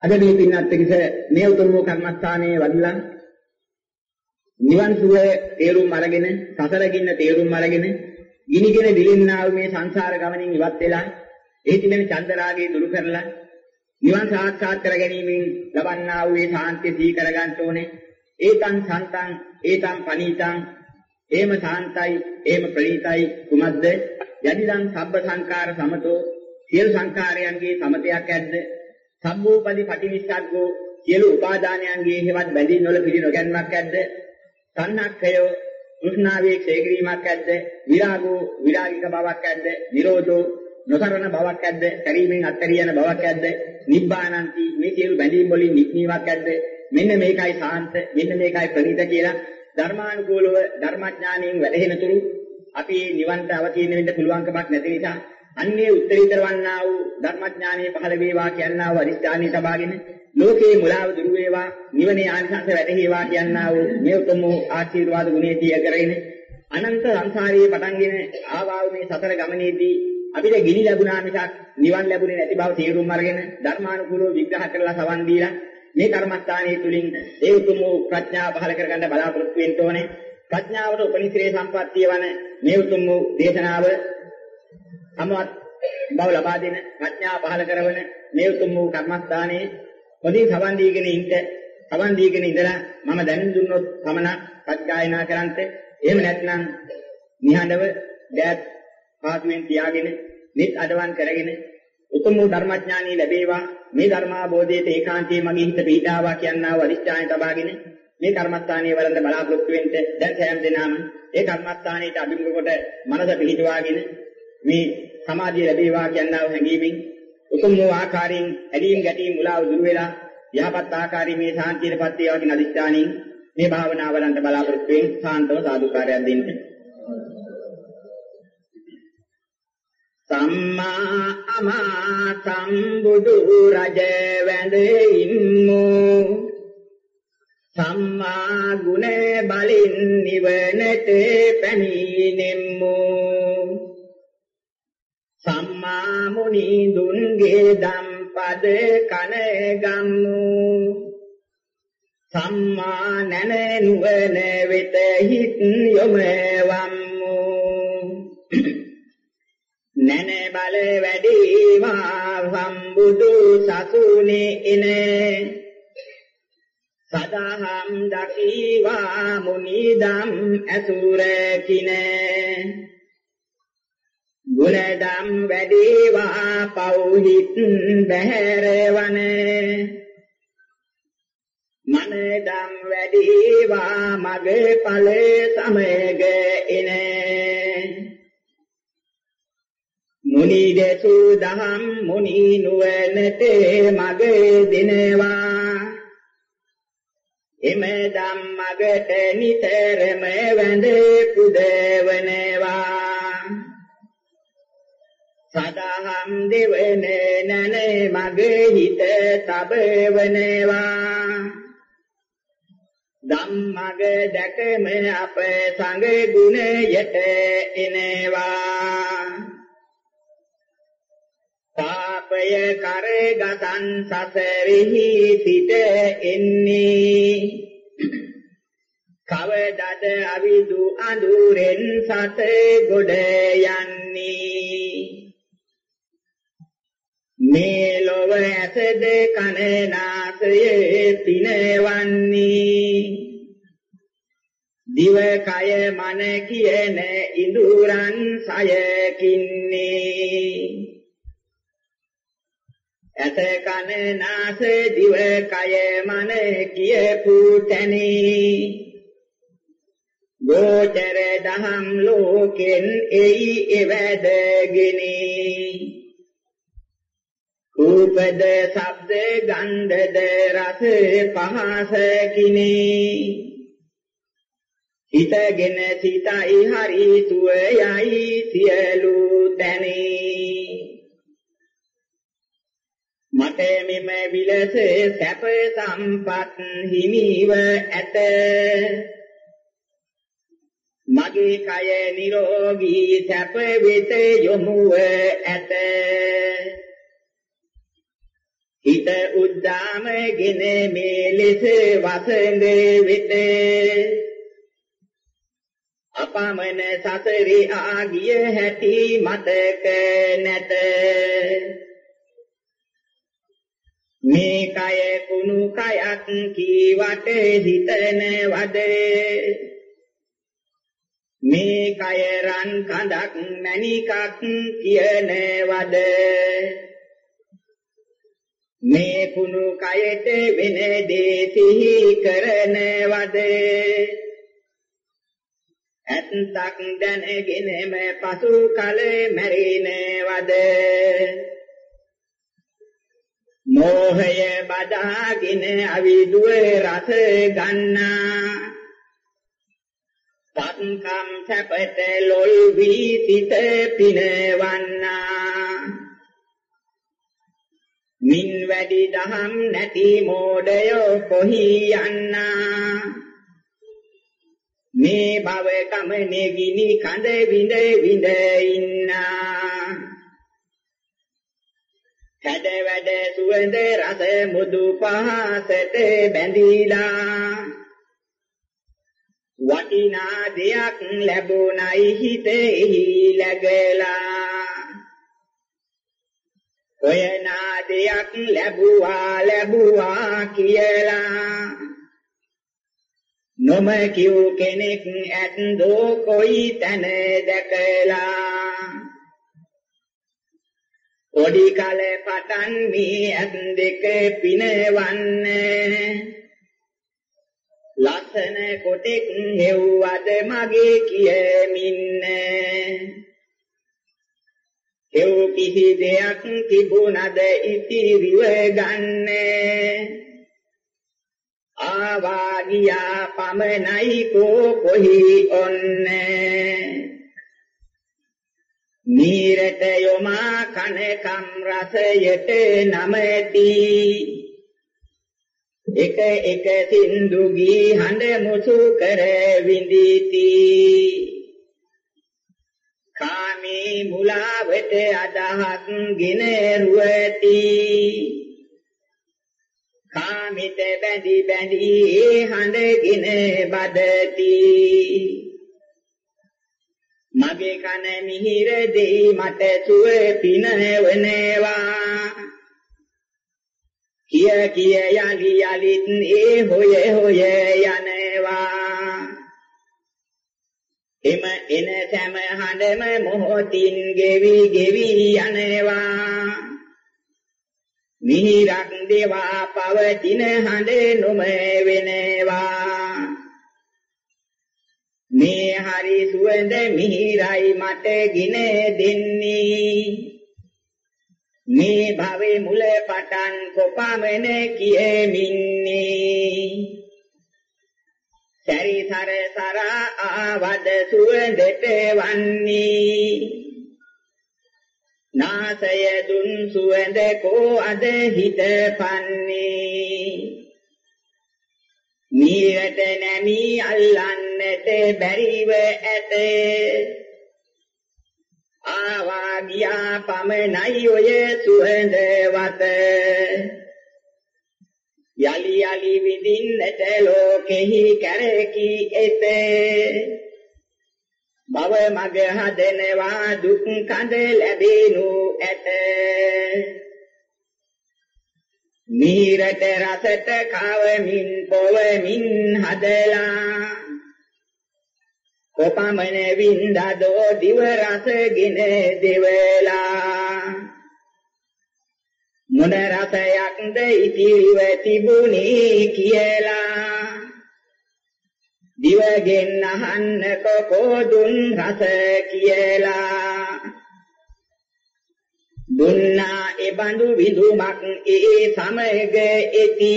අද මේ පින්නත් එක්ක මේ උතුම් කර්මස්ථානයේ වඩලා නිවන් සුව තේරුම් අරගෙන සසර ගින්න තේරුම් අරගෙන ගිනිගෙන දිලින්නා වූ මේ සංසාර ගමනින් ඉවත් වෙලා ඒ තිබෙන චන්දරාගය දුරු කරලා නිවන් සාක්ෂාත් කර ගැනීමෙන් ලබන්නා වූ මේ ශාන්තිය දී කර ගන්න ඕනේ. ඒතං සන්තං ඒතං පනීතං ඒම සාන්තයි ඒම ප්‍රණීතයි කුමද්ද යදිදං සබ්බ සංඛාර සමතෝ සියලු සංඛාරයන්ගේ සමතයක් ඇද්ද සම්භූපදි පටිනිස්සග්ගෝ සියලු උපාදානයන්ගේ හේවත් බැඳී නොල පිළි නොගැන්මක් ඇද්ද සංනක්ඛයෝ කෘෂ්ණාවේ ක්ෂේත්‍රීමක් ඇද්ද විරාගෝ විරාගික බවක් ඇද්ද නිරෝධෝ නොසරණ බවක් ඇද්ද කරීමෙන් අත්තරිය යන බවක් ඇද්ද නිබ්බානන්ති මේ සියලු බැඳීම් වලින් නික්මීමක් ඇද්ද මෙන්න මේකයි සාන්ත මෙන්න මේකයි ප්‍රණීත කියලා ධර්මානුකූලව ධර්මඥානයෙන් වැළහෙන තුරු අපි නිවන්ට අවතීන වෙන්න පුළුවන්කමක් නැති නිසා අන්නේ උත්තරීතර වන්නා වූ ධර්මඥානයේ පහළ වේවා කියනා වූ අදිස්ථානීය සබාගෙන ලෝකේ මුලාව දුරු වේවා නිවනේ ආනිසංස වැටහේවා කියනා වූ මේ උතුම් ආශිර්වාද ගුණේ තිය කරගෙන අනන්ත සංසාරයේ පටන්ගෙන ආවා වූ මේ සතර ගමනේදී අපිට ගිනි ලැබුණා මිසක් නිවන් ලැබුණේ නැති බව තේරුම් අරගෙන ධර්මානුකූලව විග්‍රහ කරලා සවන් දීලා මේ කර්මස්ථානයේ තුලින් ඒ උතුම් ප්‍රඥාව පහළ කරගන්න බලාපොරොත්තු වෙන්න ඕනේ. ප්‍රඥාවට උපනිශ්‍රේ සම්පත්තිය වන මේ උතුම් දේශනාව සමවත් බව ලබා දෙන ප්‍රඥාව පහළ කරවන මේ උතුම් කර්මස්ථානයේ පොදී සවන් දීගෙන ඉඳලා මම දැනුම් දුන්නොත් පමණක් සත්‍යයනා කරන්ට එහෙම නැත්නම් නිහඬව දැත් පාතුවෙන් තියාගෙන නිත් අඩවන් කරගෙන උතුම් ධර්මඥානී ලැබේවා මේ ධර්මාභෝධයට ඒකාන්තයේ මගේ හිත පිහිටාවා කියනා වූ අදිස්ථානය තබාගෙන මේ කර්මස්ථානයේ වරන්ද බලාපොරොත්තු වෙන්න දැන් සෑම දිනම ඒ කර්මස්ථානයට අභිමුඛ කොට මනස පිහිටවාගෙන මේ සමාධිය ලැබේවා කියනා වූ හැඟීමෙන් උතුම් වූ ආකාරයෙන් ඇලීම් ගැටීම් මුලාව දුරු වෙලා යහපත් ආකාරයෙන් මේ ශාන්තියටපත් වේවා කියන අදිස්ථානයෙන් මේ භාවනාව වරන්ද බලාපොරොත්තු වෙන්න සාන්තව සාදුකාරයක් දෙන්න. සම්මා අමා සම්බුදු රජ වැඳ ඉම්මු සම්මා ගුණ බලින් නිවනට පැමිණෙම්මු සම්මා මුනි දුන්ගේ දම්පද කන ගම්මු සම්මා නැන නුවණ වෙත හිත් යොමවම්මු නැන බල වැඩිවා සම්බුදු සසුනේ ඉන සදාහම් දකීවා මුනිදම් අසුරකින ගුණදම් වැඩිවා පෞහිත් බහැරවන මනදම් වැඩිවා මගේ ඵල සමග එන මුනි දෙසු දහම් මුනි නුවණට මග දෙනවා එම ධම්මගට නිතරම වැඳ පුදවනවා සදාහම් දෙවන නන මග හිත තබවනවා ධම්මග දැකම අප සංඝ ගුණයට එනවා පාපය කරගතන් සසරෙහි සිට එන්නේ කවදද අවිදු අඳුරෙන් සත ගොඩ යන්නේ මේ ලොව ඇසද කන නාසය පිනවන්නේ දිව කය මන කියන ඉඳුරන් සයකින්නේ ඇත කන නාස දිව කය මන කියපු තැනේ ගෝචර දහම් ලෝකෙන් එයි එවැදගෙන රූපද ශබ්ද ගන්ධද රස පහස කිනේ හිතගෙන සිතයි හරි සුවයයි සියලු තැනේ මට මෙම විලස සැප සම්පත් හිමිව ඇත මගේ කය නිරෝගී සැප වෙත යොමුව ඇත හිත උද්දාමගෙන මේ ලෙස වසඟ වෙත අපමණ සසරේ ආගිය හැටි මතක නැත මේ කය කුණු කයක් කීවට හිතනවද මේ කය රන් කඳක් මණිකක් කියනවද මේ කුණු කයට වෙන දේ සිහි කරනවද ඇත්තක් දැනගෙනම පසු කල මැරෙනවද මෝහය බදාගෙන අවිදුව රස ගන්නා පත්කම් සැපත ලොල් වී සිත පිනවන්නා මින් වැඩි දහම් නැති මෝඩයෝ කොහි යන්නා මේ භව කමනේ ගිනි කඳ විඳ විඳ ඉන්නා හැඩ වැඩ සුවඳ රස මුදු පහසට බැඳීලා වටිනා දෙයක් ලැබුණයි හිතෙහි läගලා ඔයනා දෙයක් ලැබුවා කියලා නොම කිව් කෙනෙක් ඇත්දෝ කොයි තැන දැකලා ඔඩි කල පටන් මේ ඇත් දෙක පිනවන්නේ ලස්සන කොටෙක් හෙව්වද මගේ කියමින්නේ හෙව් කිසි දෙයක් තිබුණද ඉතිරිව ගන්නේ ආවා ගියා පමණයි කොහි ඔන්නේ නීරට යොමා කනකම් රසයට නමති එක එක සින්දු ගී හඬ මුසු කර විඳිති කාමී මුලාවට අදහස් ගෙන රුවති කාමිත බැඳි බැඳි හඬගෙන බදති මගේ කන මිහිර දෙයි මට සුව පිනවනවා කිය කිය යලි යලිත් හොය හොය යනවා එම එන සෑම හඬම මොහොතින් ගෙවි ගෙවි යනවා මිහිරක් දේවා පවතින හඬ නොම වෙනවා මේ හරි සුවඳ මිහිරයි මට ගින දෙන්නේ මේ භවේ මුල පටන් කොපමණ කියෙමින්නේ සරිසර සරා ආවද සුවඳට වන්නේ නාසය දුන් සුවඳ කෝ අද හිත පන්නේ නීරට නැමි අල්ලන්නට බැරිව ඇත ආවා ගියා පමණයි ඔය සුවඳ වත යලි යලි විඳින්නට ලෝකෙහි කැරකි එත භව මග හදනවා දුක් කඳ ලැබෙනු ඇත නීරට රසට කවමින් පොවමින් හදලා කොපමණ වින්දදෝ දිව රසගෙන දෙවලා මොන රසයක්ද ඉතිරිව තිබුණේ කියලා දිවගෙන් අහන්න කොකෝ දුන් රස කියලා දුන්නා එබඳු විදුමක් සමග එති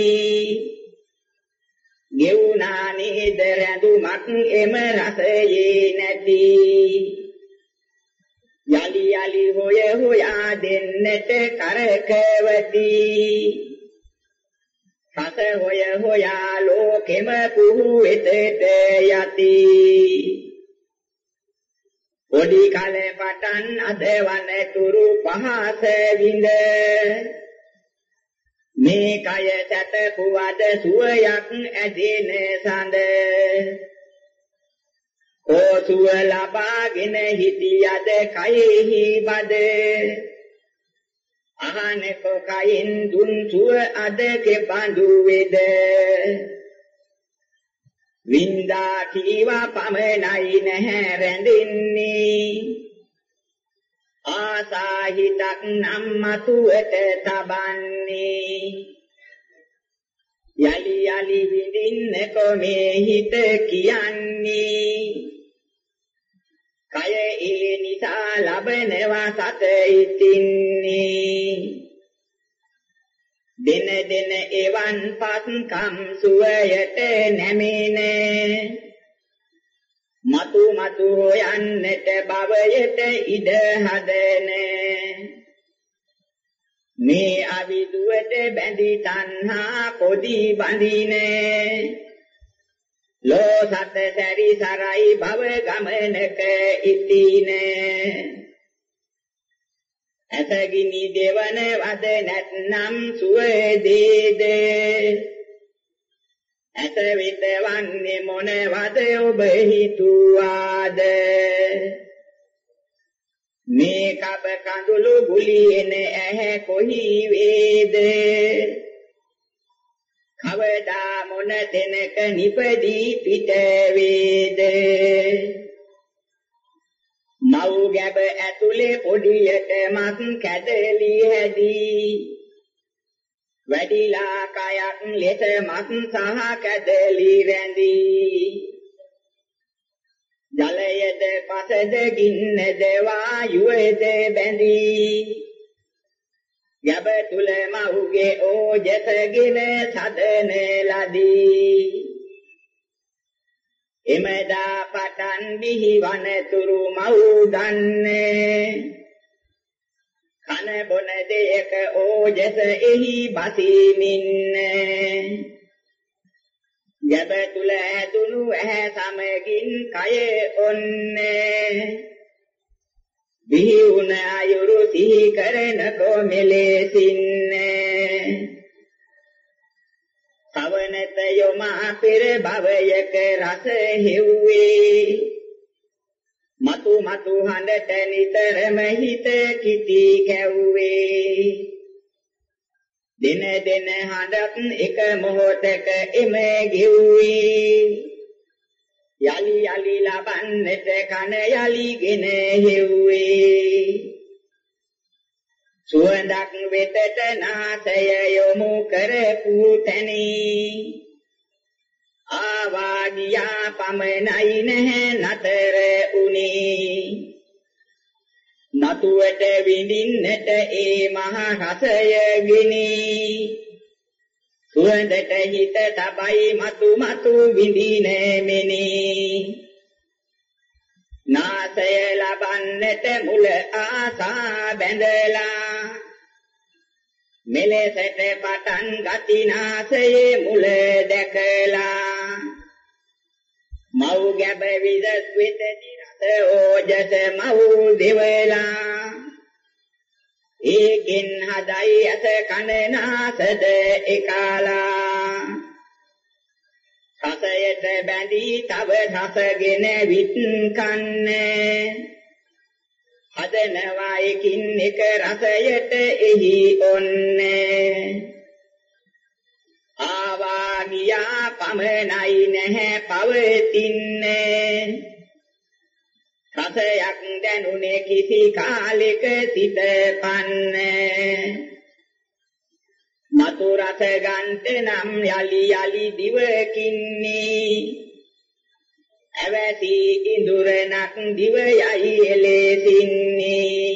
ගෙවුනා නේද රැඳුමක් එම රසයේ නැති යලි යලි හොය හොයා දෙන්නට කරකවති රස හොය හොයා ලෝකෙම පුහු වෙතට යති පොඩි කාලේ පටන් අද වන තුරු පහස විඳ මේ කය සැතපුවද සුවයක් ඇදෙන සඳ ඕසුව ලබාගෙන හිටියද කයෙහි බද අහනක කයින් දුන් සුව අද කෙබඳු වේද වින්දා කීවා පමණයි නැහැ රැඳින්නේ ආසාහිතක් නම් මතුවට තබන්නේ යලි යලි විඳින්න කොමේ හිත කියන්නේ කය ඒ නිසා ලබනවා සත ඉතින්නේ දින දින එවන් පස්කම් සුවයට නැමින මතු මතු යන්නට භවයට ඉඩ හදන මේ අවිදුවට බැඳි තණ්හා පොඩි බඳින ලෝසත සැරි සරයි භව ගමනක ඉතින ඇතගිනි දෙවන වද නැත්නම් සුවදේද ඇත විඳවන්නේ මොනවද ඔබ හිතුවාද මේ කබ කඳුළු ගුලියෙන ඇහැ කොහි වේද කවදා මොන දෙනක නිපදී පිට වේද මව් ගැබ ඇතුලේ පොඩියට මත් කැදලි හැදී වැඩිලා කයක් ලෙස මත් සහ කැදලි රැඳී ජලයද පසද ගින්නද වායුවද බැඳී ගැබ තුල මව්ගේ ඕජසගෙන සදන ලදී එමෙදා පටන් බිහිවන තුරු මව් දන්නේ කන බොන දෙයක ඕජස එහි බසිමින්නේ ගැබ තුල ඇතුණු ඇහැ සමගින් කය ඔන්නේ බිහි වුණ අයුරු සිහි කරන කොමෙලෙසින්නේ සවනත යොම පෙර භවයක රස හෙව්වේ මතු මතු හඬට නිතරම හිත කිති කැව්වේ දින දින හඬත් එක මොහොතක එම ගෙව්වේ යලි යලි ලබන්නට කන යලිගෙන හෙව්වේ සුවඳක් වෙතට නාසය යොමු කරපු තැනී ආවා ගියා පමණයි නැහැ නතර උනේ නතුවට විඳින්නට ඒ මහ රසය ගිනී සුවඳට හිත තබයි මතු මතු විඳින මෙනී නාසය ලබන්නට මුල ආසා බැඳලා මෙලෙසට පටන් ගති නාසයේ මුල දැකලා මව් ගැබ විදස් වෙතදී රස ඕජස මව් දෙවලා ඒකින් හදයි ඇස කන නාසද එකලා රසයට බැඳී තව රසගෙන විත් කන්නේ හදනවා එකින් එක රසයට එහි ඔන්නේ ආවා ගියා පමණයි නැහැ පවතින්නේ රසයක් දැනුනේ කිසි කාලෙක සිට පන්නේ මතු රස ගන්ට නම් යලි යලි දිවකින්නේ අවැසි ඉඳුරනක් දිව යයි එලෙසින්නේ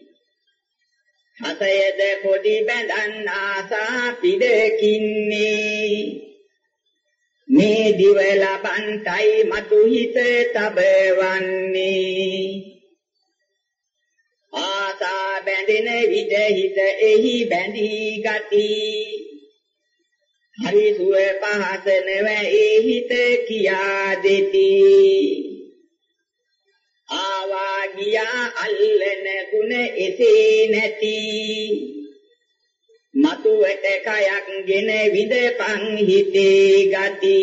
හතයද පොඩි බැඳන් ආසා පිටකින්නේ මේ දිව ලබන්ටයි මතු හිත තබවන්නේ ආසා බැඳෙන විට හිත එහි බැඳී ගති හරි සුව පහත නෙවෙයි හිත කියා දෙති ආවා ගියා අල්ලන ගුණ එසේ නැති මතුවට කයක් ගෙන විඳපන් හිතේ ගති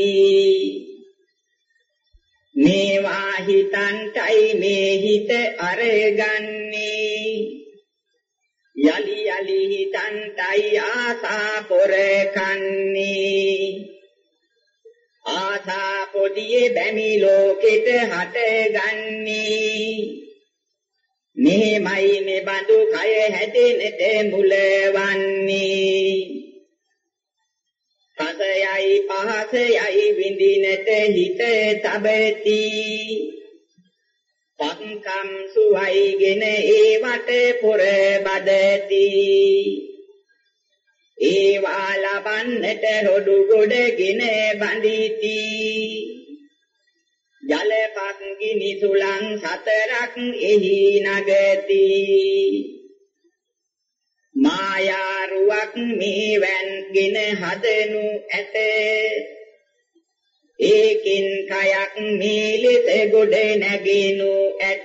මේවා හිතන්ටයි මේ හිත අරගන්නේ යලි යලි හිතන්ටයි ආසා පොර කන්නේ ආසා පොදියේ බැමි ලෝකෙට හටගන්නේ මෙහෙමයි මේ බඳු කය හැදෙන්නට මුලවන්නේ රසයයි පහසයයි විඳිනට හිත තබති පංකම් සුවයිගෙන ඒවට පොර බදති ඒවා ලබන්නට රොඩු ගොඩගෙන බඳිති ජලපත් ගිනි සුලං සතරක් එහි නගති මායාරුවක් මේ වැන්ගෙන හදනු ඇත ඒකින් කයක් මේ ලෙස ගොඩ නැගිනු ඇත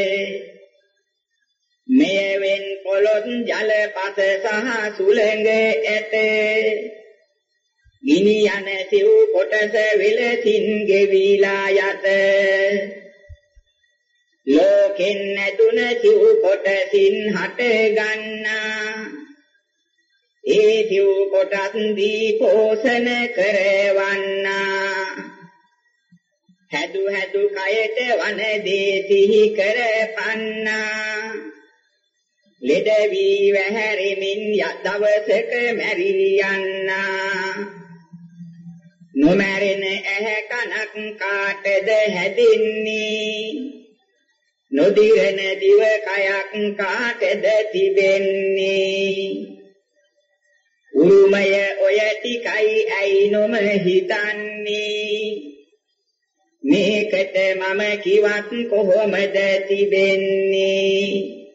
මෙවෙන් පොළොත් ජලපත සහ සුළඟ ඇත ගිනි යන සිව් කොටස විලසින් ගෙවිලා යත ලෝකෙන් නැදුන සිව් කොටසින් හට ගන්නා ඒ සිව් කොටස් දී පෝෂණ කරවන්නා හැදු හැදු කයට වන දේ සිහි කරපන්නා ලෙඩ වී වැහැරෙමින් දවසක මැරී යන්නා නොමැරෙන ඇහැ කනක් කාටද හැදින්නේ නොදිරන දිව කයක් කාටද තිබෙන්නේ උරුමය ඔය ටිකයි ඇයි නොම හිතන්නේ මේකට මම කිවත් කොහොමද තිබෙන්නේ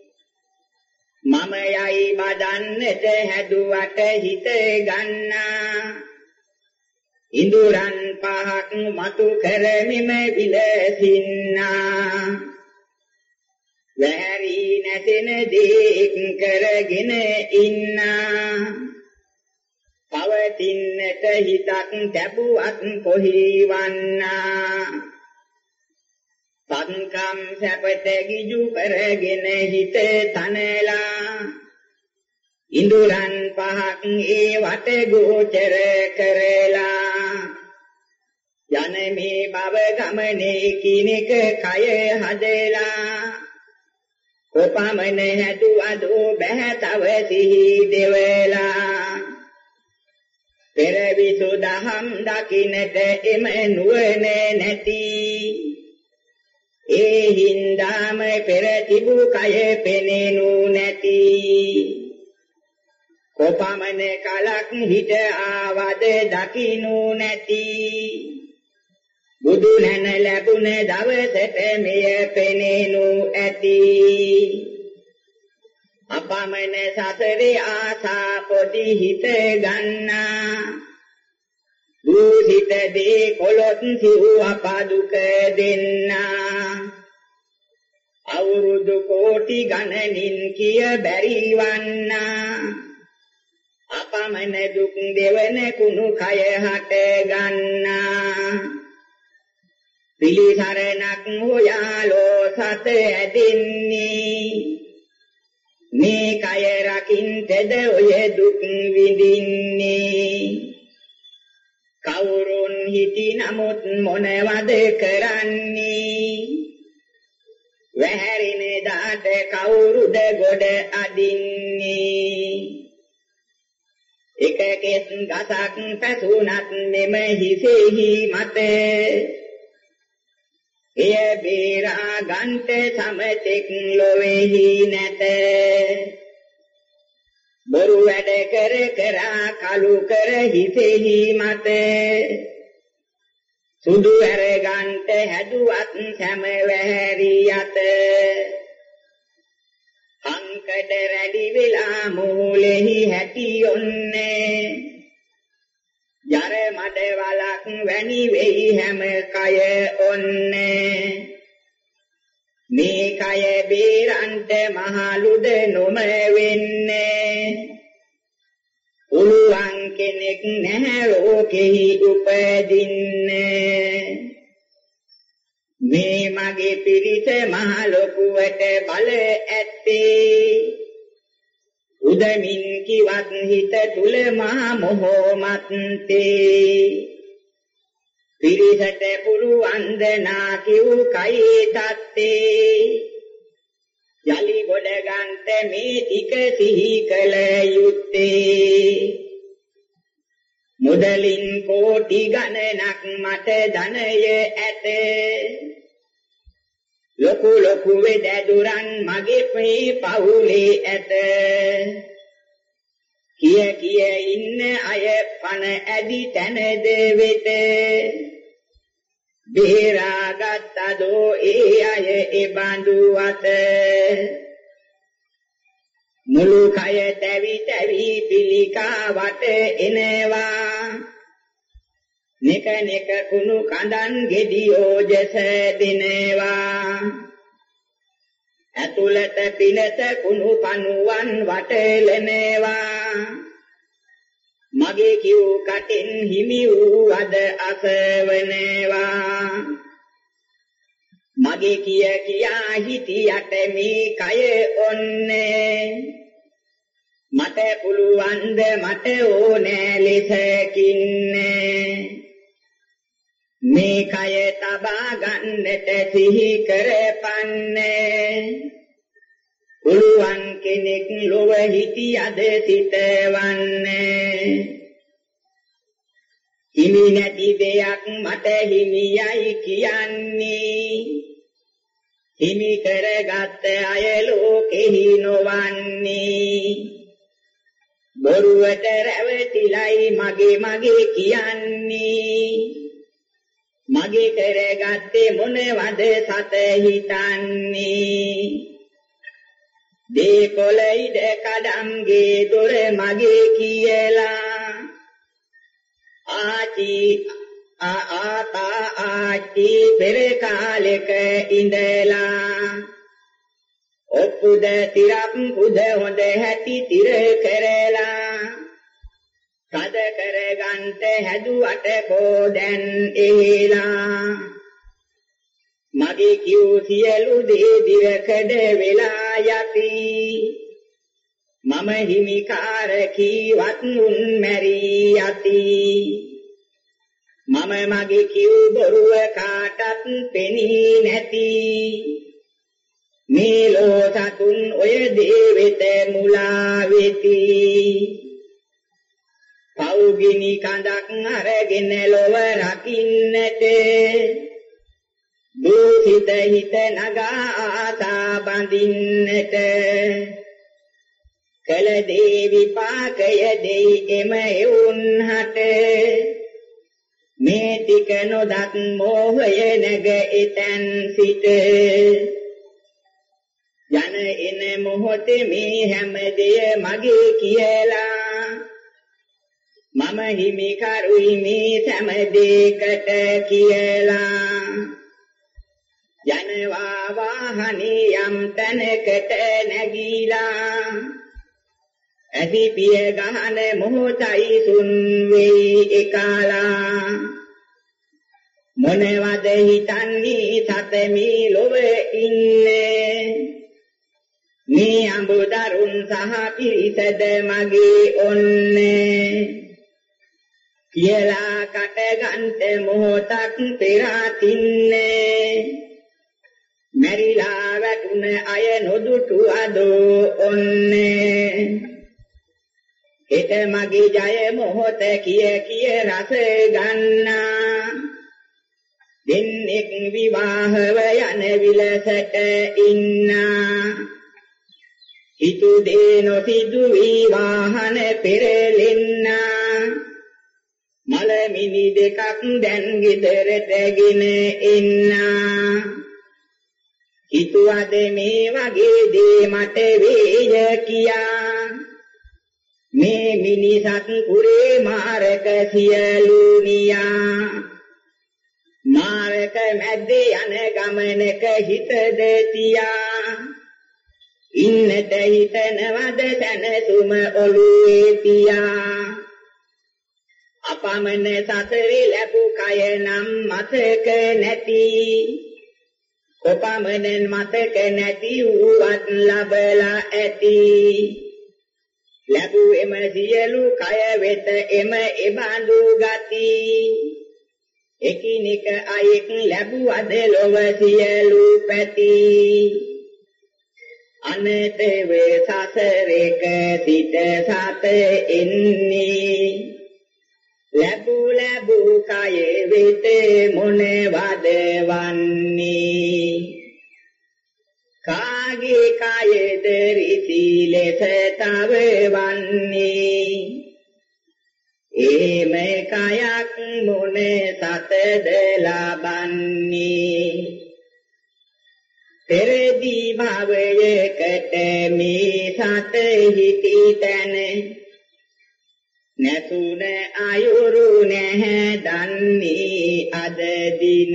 මම යයි බදන්නට හැදුවට හිත ගන්නා ඉඳුරන් පහක් මතු කරමිම විලසින්නා වැරි නැතෙන දේක් කරගෙන ඉන්නා පවතින්නට හිතක් ලැබුවත් කොහිවන්නා පංකම් සැපත ගිජු කරගෙන හිත තනලා ඉඳුරන් පහක් ඒ වට ගෝචර කරලා යන මේ භව ගමනේ කිනක කය හදලා කොපමණ හැදුවදෝ බහැතව සිහි දෙවලා පෙරවිසු දහම් දකින්නට එම නුවණ නැති ඒ හින්දාම පෙර තිබු කය පෙනෙනු නැති කොපමණ කලක් හිට ආවද දකින්නු නැති බුදු නැන ලැබුණ දවසට මෙය පෙනෙනු ඇති අපමණ සසරේ ආසා පොඩි හිත ගන්නා දුසිත දේ කොළොත් සිව් අපදුක දෙන්නා අවුරුදු කෝටි ගණනින් කිය බැරි වන්නා අපමණ දුක් දෙවන කුණු කය හට ගන්නා පිළිසරණක් හොයාලෝ සත ඇදින්නේ මේ කය රකින්ටද ඔය දුක් විඳින්නේ කවුරුන් හිටි නමුත් මොනවද කරන්නේ වැහැරින දාට කවුරුද ගොඩ අදින්නේ එක කෙස් ගසක් පැසුණත් මෙම හිසෙහි මත එය බේරා ගන්ට සමතෙක් ලොවේහි නැත බොරු වැඩ කර කරා කලු කර හිසෙහි මත සුදු ඇර ගන්ට හැදුවත් සැම වැහැරි යත අංකඩ රැඩි වෙලා මූලෙහි හැටියොන්නේ යර මඩ වලක් වැනි වෙයි හැම කය ඔන්නේ මේ කය බේරන්ට මහලුද නොම වෙන්නේ පුළුවන් කෙනෙක් නැහැ ලෝකෙහි උපදින්නේ මේ මගේ පිරිස මහ ලොකුවට බල ඇත්තේ උදමින් කිවත් හිත තුල මහ මොහොමත්තේ පිරිසට පුළුවන් දනා කිව් කයේ තත්තේ යලි ගොඩ ගන්ට මේ ටික සිහි කළ යුත්තේ මුදලින් කෝටි ගණනක් මට ධනය ඇත ලොකු ලොකු වෙදදුරන් මගේ මේ පවුලේ ඇත කිය ඉන්න අය පන ඇදි තැනද වෙත බේරාගත්තදෝ ඒ අය එබඳු අත මුළු කය තැවි තැවි පිළිකාවට එනවා නික නික කුණු කඳන් ගෙඩියෝ ජස දිනවා ඇතුළත පිනත කුණු පණුවන් වටලනවා මගේ කිව් කටින් හිමි වූ අද අසවනවා මගේ කියා හිටියට මේ කය ඔන්නේ මට පුළුවන් ද මට ඕනෑ ලෙසකින්නේ මේ කය තබා ගන්නට සිහි කරපන්නේ පුළුවන් කෙනෙක් ලොව හිටියද සිතවන්නේ හිමි නැති දෙයක් මට හිමියයි කියන්නේ හිමි කරගත් අය ලෝකෙහි නොවන්නේ බොරුවට රැවටිලයි මගේ කියන්නේ මගේ කරගත්තේ මොනවද සත හිතන්නේ දේපොළ ඉඩ කඩම්ගේ දොර මගේ කියලා ආචි පෙර කාලෙක ඉඳලා ඔප්පුද තිරක් පුද හොඳ හැටි තිර කරලා සද කරගන්ට හැදුවට කෝ දැන් එහෙලා මගේ කිව් සියලු දේ දිවකඩ වෙලා යති මම හිමිකාර කීවත් උන් මැරී යති මම මගේ කිව් බොරුව කාටත් පෙනී නැති මේ ලෝසතුන් ඔය දේ වෙත මුලා වෙති පෞගිනි කඳක් අරගෙන ලොව රකින්නට දූසිත හිත නගා ආසා බඳින්නට කල දේ විපාකය දෙයි එම එවුන්හට මේ ටික නොදත් මෝහය නැග එතැන් සිට යන එන මොහොතේ මේ හැම දෙය මගේ කියලා මම හිමිකරුයි මේ සෑම දෙයකට කියලා යනවා වාහනේ යම් තැනකට නැගීලා ඇදි පිය ගහන මොහොතයි සුන් වෙයි එකලා මොනවද හිතන්නේ සත මේ ලොව ඉන්නේ මේ අඹදරුන් සහ පිරිසද මගේ ඔන්නේ කියලා කට ගන්ට මොහොතක් පෙරාතින්නේ මැරිලා වැටුන අය නොදුටු අදෝ ඔන්නේ හිත මගේ ජය මොහොත කිය රස ගන්නා දෙන්නෙක් විවාහව යන විලසට ඉන්නා හිතු දේ නොසිදු වී වාහන පෙරලෙන්නා මල මිනි දෙකක් දැන් ගෙදරටගෙන එන්නා හිතුවද මේ වගේ දේ මට වේය කියා මේ මිනිසත් කුරේ මාරක සියලු නියා මාරක මැද්දේ යන ගමනක හිතද තියා ඉන්නට හිතනවද සැනසුම ඔළුවේ තියා අපමණ සතරේ ලැබු කය නම් මතක නැති කොපමණ මතක නැති වූවත් ලබලා ඇති ලැබු එම සියලු කය වෙත එම එබඳු ගති එකිනෙක අයෙක් ලැබුවද ලොව සියලු පැති අනේතව සසරේක සිට සත එන්නේ ලැබු කය වෙත මොනවද වන්නේ කාගේ කයද රිසි ලෙස තව වන්නේ එම කයක් මොන සතද ලබන්නේ පෙරදී භවයකට මේ සත හිටි තැන නැතුන අයුරු නැහැ දන්නේ අද දින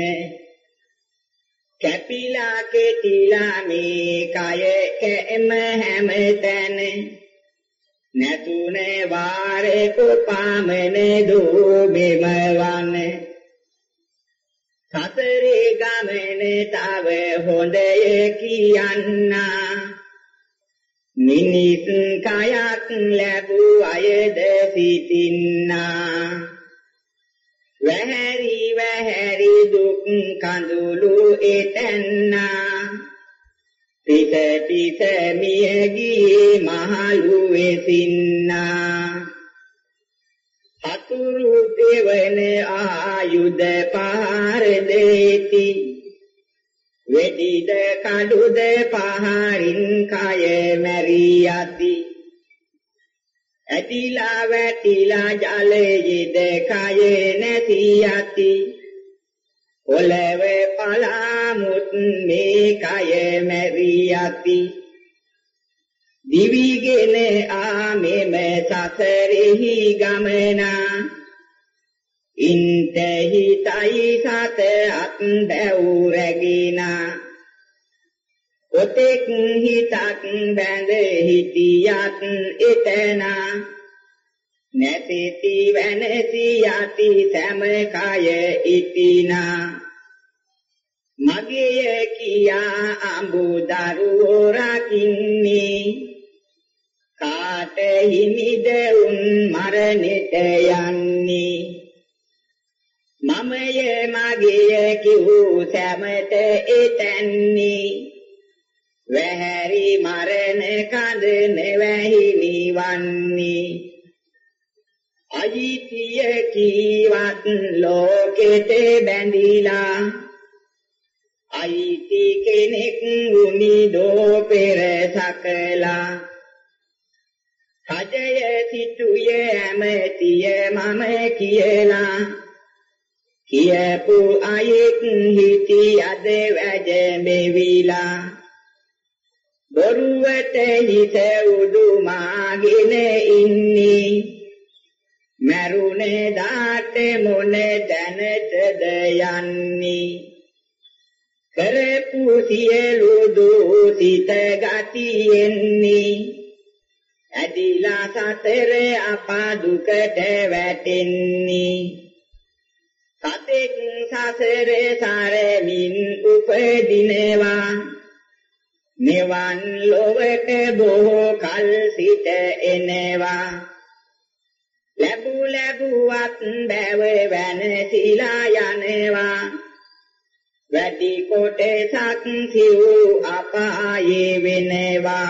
කැපිලා කෙටිලා මේ කය කැම හැම තැන නැතුන වාරක පාමන දෝ මෙම වන සතරේ ගමන තව හොඳය කියන්නා මිනිස් කයක් ලැබූ අයද සිටින්නා වැහැරි දුක් කඳුළු එතන්නා පිට මියගී මහලු වෙසින්නා අතුරු දෙවන ආයුධ පාර දෙති වෙදිද කඩුද පහරින් කය මැරී යති ඇතිලා වැටිලා ජලයේද කය නැති යති ඔලව පලාමුත් මේ කය මැරී යති දිවිගෙන ආමෙම සසරෙහි ගමනා ඉන්ත හිතයි සත අත් දැව් රැගිනා ඔතෙක් හිතක් බැඳ හිටියත් එතනා නැතිති වෙනසි යති සෑම කය ඉතිනා මගේ කියා අඹු දරුවෝ රකින්නේ කාට හිමිද උන් මරණෙට යන්නේ මමය මගේ කිව් සෑමට එතන්නේ වැහැරි මරණ කඳ නෙවැහි නිවන්නේ අයිතිය කීවත් ලෝකෙට බැඳිලා අයිති කෙනෙක් වුනි දෝ පෙර සකලා සජය සිටුය ඇමතිය මම කියලා කියපු අයෙක් හිටියද වැජ මෙවිලා බොරුවට හිත උඩුමාගෙන ඉන්නේ මරුනේ දාට මොන දැනටද යන්නේ කරපු සියලු දූසිත ගතියෙන්නේ ඇදිලා සතර අපාදුකට වැටෙන්නේ සතෙක් සසර සරමින් උපදිනවා නිවන් ලොවට බොහෝ කල් සිට එනවා ලැබුවත් බැව වෙනසිලා යනවා වැඩි කොටසක් සිව් අපායේ වෙනවා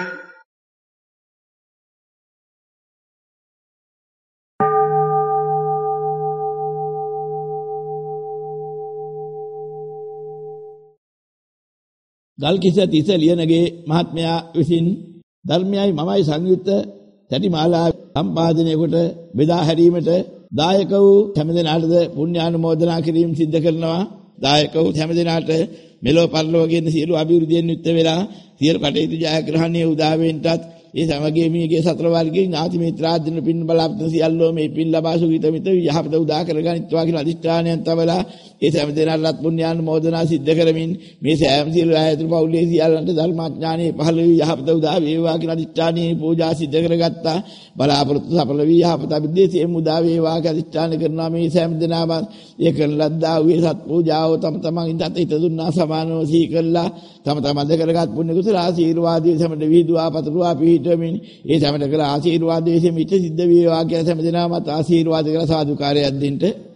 ගල්කිස්ස තිස්ස ලියනගේ මහත්මයා විසින් ධර්මයයි මමයි සංයුක්ත තැටිමාලා සම්පාදනය කොට බෙදා හැරීමට දායක වූ හැමදෙනාටද පුණ්‍යානුමෝදනා කිරීම සිද්ධ කරනවා. දායක වූ හැමදෙනාට මෙලොව පරලොව කියන සියලු අභිවෘද්ධියෙන් යුක්ත වෙලා සියලු කටයුතු ජයග්‍රහණීය උදා වෙන්නටත් ඒ සමගිය මේකේ සතර වර්ගයේ ඥාති මිත්‍රාදීන පින් බලාපොරොත්තු සියල්ලෝ මේ පින් ලබා සුගිත මිත යහපත උදා කරගනිත්වා කියන අදිෂ්ඨානයන් තවලා ඒ හැම දෙනාටත් පුණ්‍යානුමෝදනා සිද්ධ කරමින් මේ සෑම සියලු ආයතන පවුලේ සියල්ලන්ට ධර්මාඥානෙ පහළ වී යහපත උදා වේවා කියන අදිෂ්ඨානයේ පූජා සිද්ධ කරගත්තා බලාපොරොත්තු සඵල වී යහපත විදේශයේ මුදා වේවා කියලා අදිෂ්ඨාන කරනවා මේ සෑම දෙනාම ඒ කරන ලද්දා වූ සත් පූජාව තම තමන් ඉදත් හිත දුන්නා සමානව සී කළා තම තමන් කරගත් පුණ්‍ය කුසල ආශිර්වාදයේ සමඩ වීදුවා පතුරුවා පිහිටමින් ඒ සමඩ කළ ආශිර්වාදයේ මිච්ඡ සිද්ධ වේවා කියලා හැම දෙනාම ආශිර්වාද කරලා සාදුකාරයක් දෙන්න